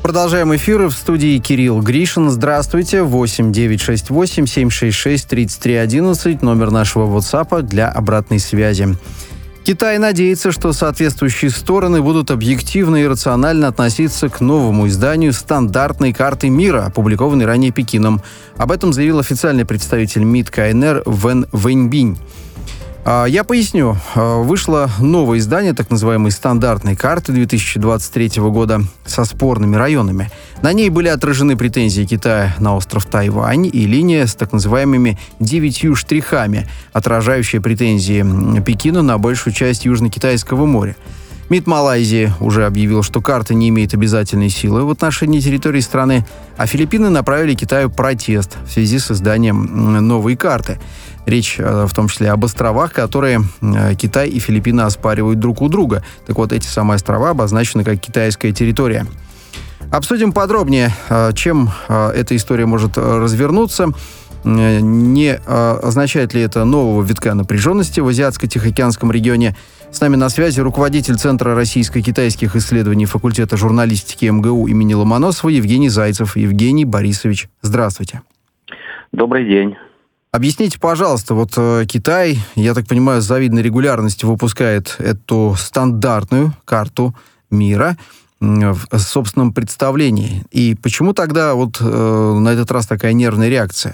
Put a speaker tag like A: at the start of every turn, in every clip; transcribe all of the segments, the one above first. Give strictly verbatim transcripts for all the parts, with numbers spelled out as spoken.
A: Продолжаем эфир. В студии Кирилл Гришин. Здравствуйте. восемь девятьсот шестьдесят восемь семьсот шестьдесят шесть тридцать три одиннадцать. Номер нашего WhatsApp для обратной связи. Китай надеется, что соответствующие стороны будут объективно и рационально относиться к новому изданию стандартной карты мира, опубликованной ранее Пекином. Об этом заявил официальный представитель МИД КНР Вэн Вэньбинь. Я поясню. Вышло новое издание так называемой стандартной карты две тысячи двадцать третьего года со спорными районами. На ней были отражены претензии Китая на остров Тайвань и линия с так называемыми девятью штрихами, отражающая претензии Пекина на большую часть Южно-Китайского моря. МИД Малайзии уже объявил, что карта не имеет обязательной силы в отношении территории страны, а Филиппины направили Китаю протест в связи с изданием новой карты. Речь в том числе об островах, которые Китай и Филиппины оспаривают друг у друга. Так вот, эти самые острова обозначены как китайская территория. Обсудим подробнее, чем эта история может развернуться. Не означает ли это нового витка напряженности в Азиатско-Тихоокеанском регионе? С нами на связи руководитель Центра российско-китайских исследований факультета журналистики МГУ имени Ломоносова Евгений Зайцев. Евгений Борисович, здравствуйте.
B: Добрый день.
A: Объясните, пожалуйста, вот э, Китай, я так понимаю, с завидной регулярностью выпускает эту стандартную карту мира э, в собственном представлении. И почему тогда вот э, на этот раз такая нервная реакция?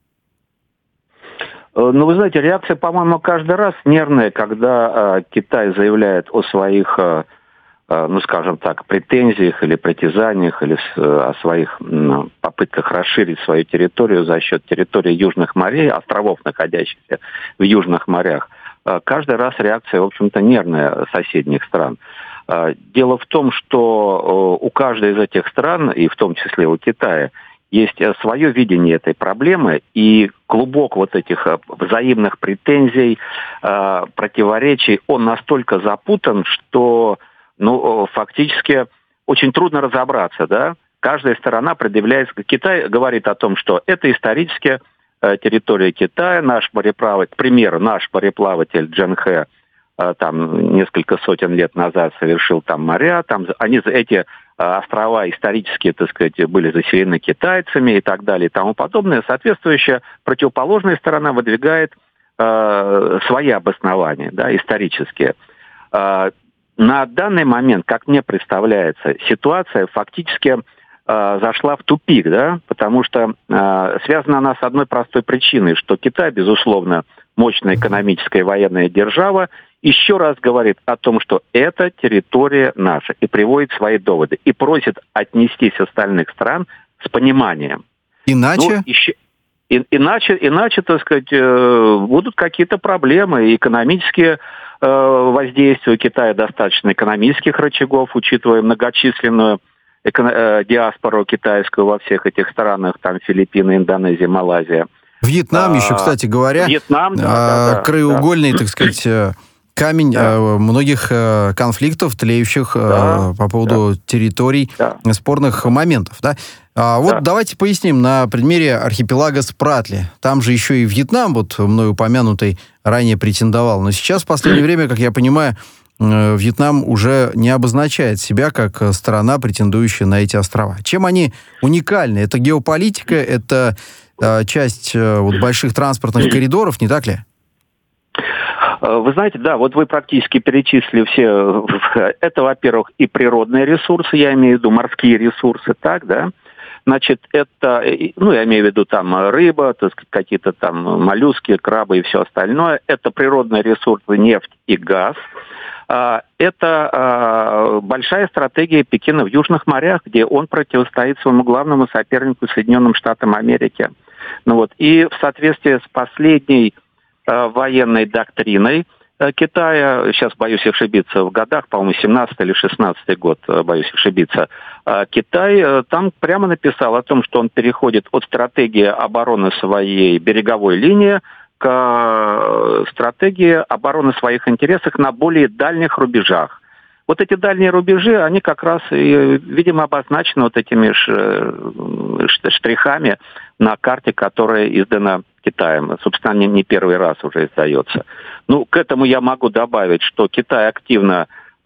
B: Ну, вы знаете, реакция, по-моему, каждый раз нервная, когда э, Китай заявляет о своих, э, э, ну, скажем так, претензиях или притязаниях, или с, э, о своих э, попытках расширить свою территорию за счет территории южных морей, островов, находящихся в южных морях. Э, каждый раз реакция, в общем-то, нервная соседних стран. Э, дело в том, что э, у каждой из этих стран, и в том числе у Китая, есть свое видение этой проблемы, и клубок вот этих взаимных претензий, э, противоречий, он настолько запутан, что, ну, фактически очень трудно разобраться, да. Каждая сторона предъявляет... Китай говорит о том, что это исторически э, территория Китая, наш мореплаватель, к примеру, наш мореплаватель Джен Хэ, э, там несколько сотен лет назад совершил там моря, там они эти острова исторически, так сказать, были заселены китайцами и так далее и тому подобное. Соответствующая противоположная сторона выдвигает э, свои обоснования, да, исторические. Э, на данный момент, как мне представляется, ситуация фактически э, зашла в тупик, да, потому что э, связана она с одной простой причиной, что Китай, безусловно, мощная экономическая и военная держава, еще раз говорит о том, что это территория наша, и приводит свои доводы, и просит отнестись остальных стран с пониманием.
A: Иначе?
B: Ну, еще, и, иначе, иначе, так сказать, э, будут какие-то проблемы, и экономические э, воздействия. У Китая достаточно экономических рычагов, учитывая многочисленную эко- э, диаспору китайскую во всех этих странах, там Филиппины, Индонезия, Малайзия.
A: Вьетнам а, еще, кстати говоря,
B: Вьетнам, да,
A: а,
B: да, да,
A: краеугольный,
B: да.
A: так сказать, камень да. многих конфликтов, тлеющих да, по поводу да. территорий, да. спорных моментов. Да? А вот да. давайте поясним на примере архипелага Спратли. Там же еще и Вьетнам, вот мной упомянутый, ранее претендовал. Но сейчас, в последнее время, как я понимаю, Вьетнам уже не обозначает себя как страна, претендующая на эти острова. Чем они уникальны? Это геополитика, это часть вот, больших транспортных коридоров, не так ли?
B: Вы знаете, да, вот вы практически перечислили все. Это, во-первых, и природные ресурсы, я имею в виду морские ресурсы, так, да. Значит, это, ну, я имею в виду там рыба, так сказать, какие-то там моллюски, крабы и все остальное. Это природные ресурсы, нефть и газ. Это большая стратегия Пекина в Южных морях, где он противостоит своему главному сопернику Соединенным Штатам Америки. Ну вот, и в соответствии с последней военной доктриной Китая, сейчас боюсь ошибиться в годах, по-моему, семнадцатый или шестнадцатый год, боюсь ошибиться, Китай там прямо написал о том, что он переходит от стратегии обороны своей береговой линии к стратегии обороны своих интересов на более дальних рубежах. Вот эти дальние рубежи, они как раз, видимо, обозначены вот этими штрихами на карте, которая издана Китаем. Собственно, не первый раз уже издается. Ну, к этому я могу добавить, что Китай активно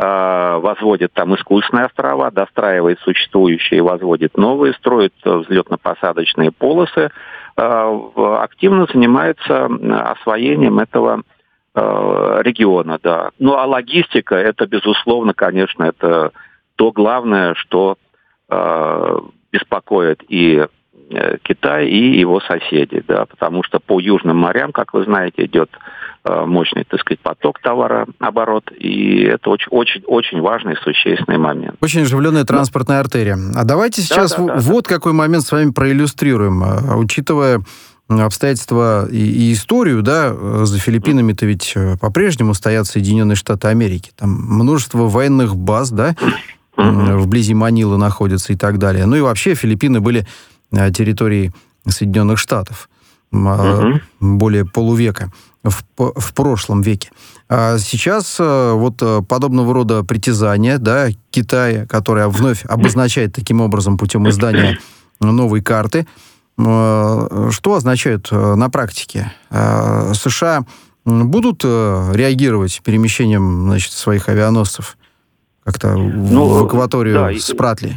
B: э, возводит там искусственные острова, достраивает существующие, возводит новые, строит взлетно-посадочные полосы, э, активно занимается освоением этого э, региона, да. Ну, а логистика, это, безусловно, конечно, это то главное, что э, беспокоит и Китай, и его соседи, да, потому что по южным морям, как вы знаете, идет э, мощный, так сказать, поток товарооборот, и это очень, очень, очень важный, существенный момент.
A: Очень оживленная транспортная ну, артерия. А давайте сейчас да, да, в, да, вот да. какой момент с вами проиллюстрируем, а, учитывая обстоятельства и, и историю, да, за Филиппинами-то ведь по-прежнему стоят Соединенные Штаты Америки, там множество военных баз, да, mm-hmm. вблизи Манилы находятся и так далее. Ну и вообще Филиппины были территории Соединенных Штатов uh-huh. более полувека в, в прошлом веке. А сейчас вот подобного рода притязания, да, Китая, которая вновь обозначает таким образом путем издания новой карты, что означает на практике? США будут реагировать перемещением, значит, своих авианосцев как-то ну, в акваторию да, Спратли?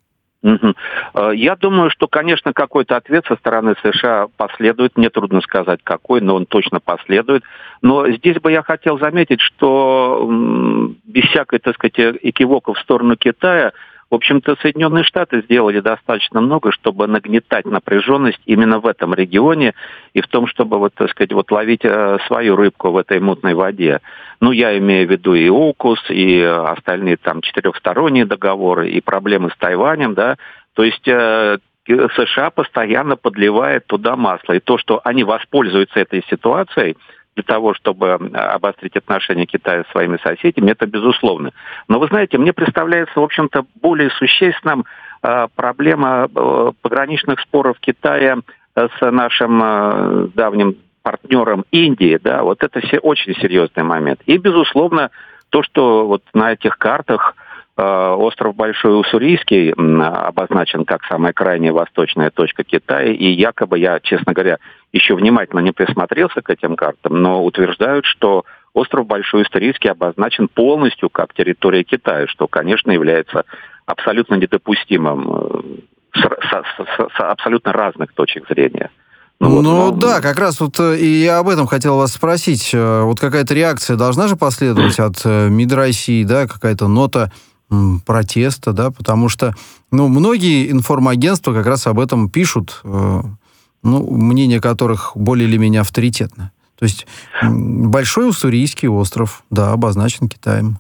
B: Я думаю, что, конечно, какой-то ответ со стороны США последует. Мне трудно сказать, какой, но он точно последует. Но здесь бы я хотел заметить, что без всякой, так сказать, экивока в сторону Китая, в общем-то, Соединенные Штаты сделали достаточно много, чтобы нагнетать напряженность именно в этом регионе и в том, чтобы, вот, так сказать, вот ловить э, свою рыбку в этой мутной воде. Ну, я имею в виду и ОКУС, и остальные там четырехсторонние договоры, и проблемы с Тайванем, да. То есть э, США постоянно подливает туда масло. И то, что они воспользуются этой ситуацией для того, чтобы обострить отношения Китая с своими соседями, это безусловно. Но вы знаете, мне представляется, в общем-то, более существенным э, проблема э, пограничных споров Китая с нашим э, давним партнером Индии, да, вот это все очень серьезный момент. И, безусловно, то, что вот на этих картах э, остров Большой Уссурийский э, обозначен как самая крайняя восточная точка Китая, и якобы, я, честно говоря, еще внимательно не присмотрелся к этим картам, но утверждают, что остров Большой Уссурийский обозначен полностью как территория Китая, что, конечно, является абсолютно недопустимым с, с, с, с абсолютно разных точек зрения.
A: Ну, вот, ну но... да, как раз вот и я об этом хотел вас спросить. Вот какая-то реакция должна же последовать от МИД России, да, какая-то нота м, протеста, да, потому что, ну, многие информагентства как раз об этом пишут, э, ну, мнение которых более или менее авторитетно. То есть Большой Уссурийский остров, да, обозначен Китаем.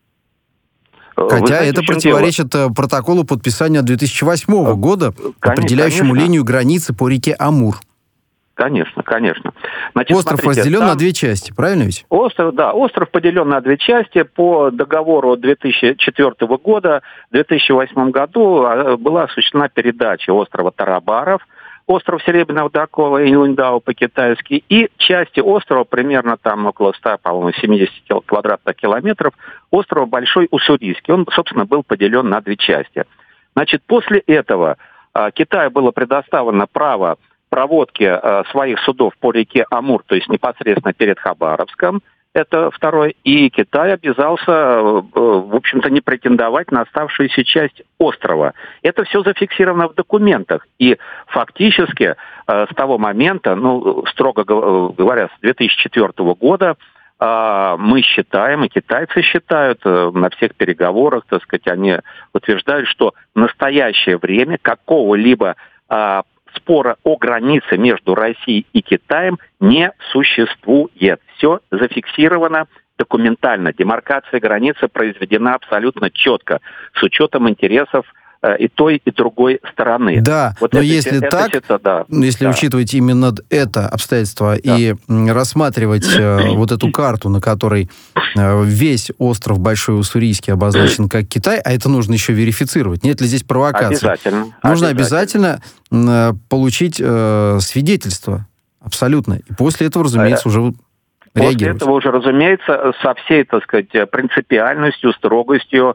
A: Хотя знаете, это противоречит дело? протоколу подписания две тысячи восьмого года, конечно, определяющему конечно. линию границы по реке Амур.
B: Конечно, конечно. Значит,
A: остров
B: смотрите,
A: разделен
B: там...
A: на две части, правильно ведь?
B: Остров, да, остров поделен на две части. По договору две тысячи четвёртого года, в две тысячи восьмом году была осуществлена передача острова Тарабаров, остров Серебряного Дакова и Юньдао по-китайски, и части острова, примерно там около ста, по-моему, семидесяти квадратных километров, острова Большой Уссурийский. Он, собственно, был поделен на две части. Значит, после этого э, Китаю было предоставлено право проводки э, своих судов по реке Амур, то есть непосредственно перед Хабаровском, это второй, и Китай обязался, э, в общем-то, не претендовать на оставшуюся часть острова. Это все зафиксировано в документах, и фактически э, с того момента, ну, строго говоря, с две тысячи четвёртого года, э, мы считаем, и китайцы считают, э, на всех переговорах, так сказать, они утверждают, что в настоящее время какого-либо э, спора о границе между Россией и Китаем не существует. Все зафиксировано документально. Демаркация границы произведена абсолютно четко, с учетом интересов э, и той, и другой стороны.
A: Да, вот но это, если это, так, это, да, если да. учитывать именно это обстоятельство да. и рассматривать э, вот эту карту, на которой э, весь остров Большой Уссурийский обозначен как Китай, а это нужно еще верифицировать. Нет ли здесь провокации?
B: Обязательно.
A: Нужно обязательно, обязательно э, получить э, свидетельство. Абсолютно. И после этого, разумеется, уже реагировать.
B: После этого уже, разумеется, со всей, так сказать, принципиальностью, строгостью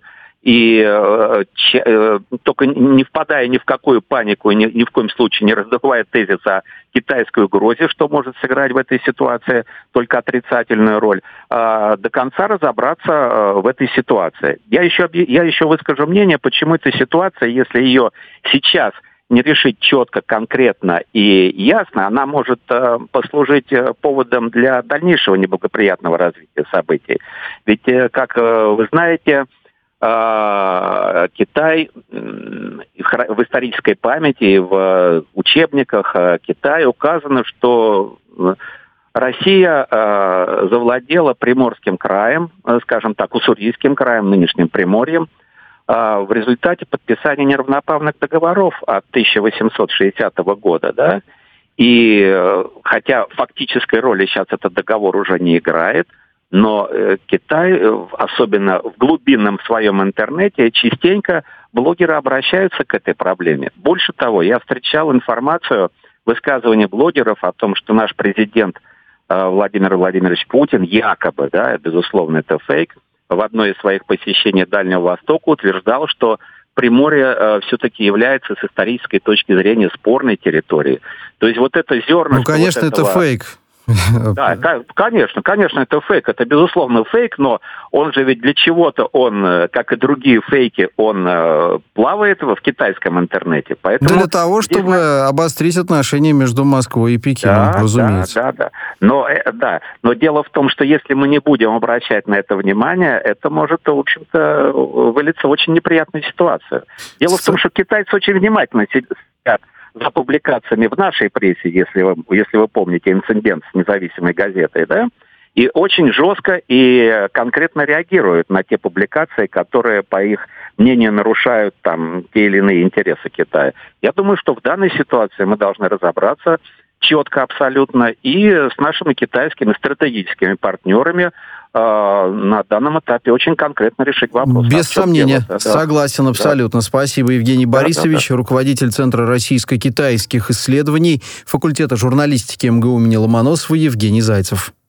B: и э, че, э, только не впадая ни в какую панику, ни, ни в коем случае не раздувая тезис о китайской угрозе, что может сыграть в этой ситуации только отрицательную роль, э, до конца разобраться э, в этой ситуации. Я еще, я еще выскажу мнение, почему эта ситуация, если ее сейчас не решить четко, конкретно и ясно, она может э, послужить э, поводом для дальнейшего неблагоприятного развития событий. Ведь, э, как э, вы знаете, э, Китай э, в исторической памяти и в учебниках э, Китая указано, что Россия э, завладела Приморским краем, э, скажем так, Уссурийским краем, нынешним Приморьем, в результате подписания неравноправных договоров от тысяча восемьсот шестидесятого года, да, и хотя фактической роли сейчас этот договор уже не играет, но Китай, особенно в глубинном своем интернете, частенько блогеры обращаются к этой проблеме. Больше того, я встречал информацию, высказывания блогеров о том, что наш президент Владимир Владимирович Путин якобы, да, безусловно, это фейк, в одной из своих посещений Дальнего Востока утверждал, что Приморье э, все-таки является с исторической точки зрения спорной территорией. То есть вот это зерна...
A: Ну, конечно, вот этого... это фейк.
B: Да, конечно, конечно, это фейк, это безусловно фейк, но он же ведь для чего-то, он, как и другие фейки, он э, плавает в китайском интернете. Поэтому
A: для того, чтобы здесь... обострить отношения между Москвой и Пекином, да, разумеется.
B: Да, да, да. Но, э, да. Но дело в том, что если мы не будем обращать на это внимание, это может, в общем-то, вылиться в очень неприятную ситуацию. Дело С... в том, что китайцы очень внимательно сидят за публикациями в нашей прессе, если вы, если вы помните инцидент с независимой газетой, да, и очень жестко и конкретно реагируют на те публикации, которые, по их мнению, нарушают там те или иные интересы Китая. Я думаю, что в данной ситуации мы должны разобраться четко абсолютно и с нашими китайскими стратегическими партнерами э, на данном этапе очень конкретно решить вопрос.
A: Без сомнения. Да. Согласен абсолютно. Да. Спасибо, Евгений да, Борисович, да, да. руководитель Центра российско-китайских исследований, факультета журналистики эм гэ у имени Ломоносова, Евгений Зайцев.